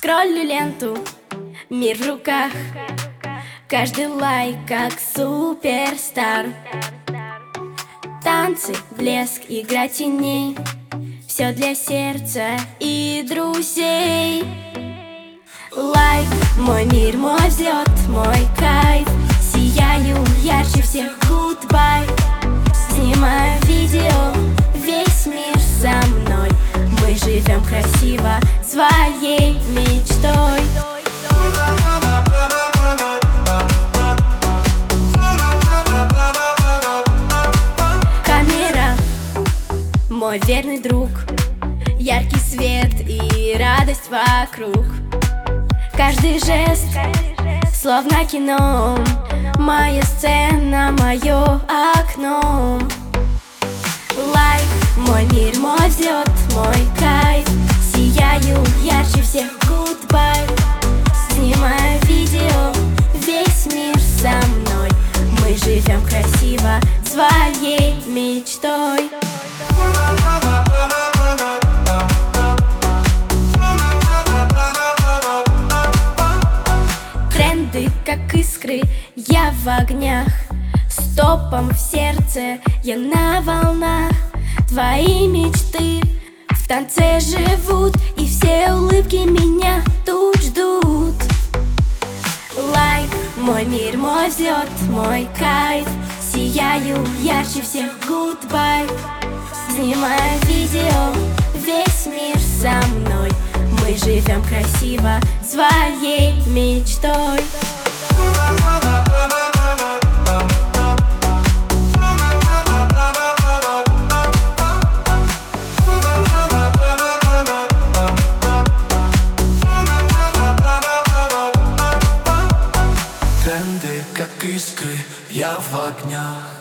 скроллю ленту, мир в руках. Каждый лайк как суперстар. Танцы, блеск, игра теней, все для сердца и друзей. Лайк, мой мир, мой взлет, мой кайф. Сияю ярче всех, гудбай. Снимаю видео, весь мир со мной. Мы живем красиво, своей мечтой. Камера, мой верный друг. Яркий свет и радость вокруг. Каждый жест, словно кино. Моя сцена, мое окно. Лайк, мой мир, мой взлет, мой кайф. Сияю ярче всех, гудбай. Снимаю видео, весь мир со мной. Мы живем красиво, своей мечтой. Тренды, как искры, я в огнях. Стопом в сердце, я на волнах. Твои мечты в танце живут, и все улыбки меня тут ждут. Лайк, мой мир, мой взлет, мой кайф. Сияю ярче всех, гудбай. Снимаю видео, весь мир со мной. Мы живем красиво, своей мечтой. Тренды, как искры, я в огнях.